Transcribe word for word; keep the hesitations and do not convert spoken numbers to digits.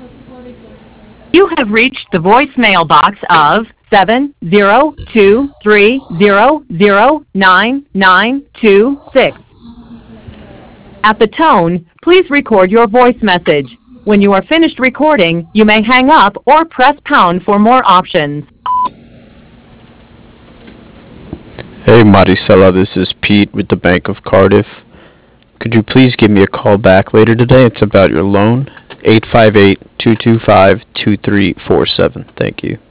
You have reached the voicemail box of seven zero two three zero zero nine nine two six. At the tone, please record your voice message. When you are finished recording, you may hang up or press pound for more options. Hey Maricela, this is Pete with the Bank of Cardiff. Could you please give me a call back later today? It's about your loan. eight five eight, two two five, two three four seven. Thank you.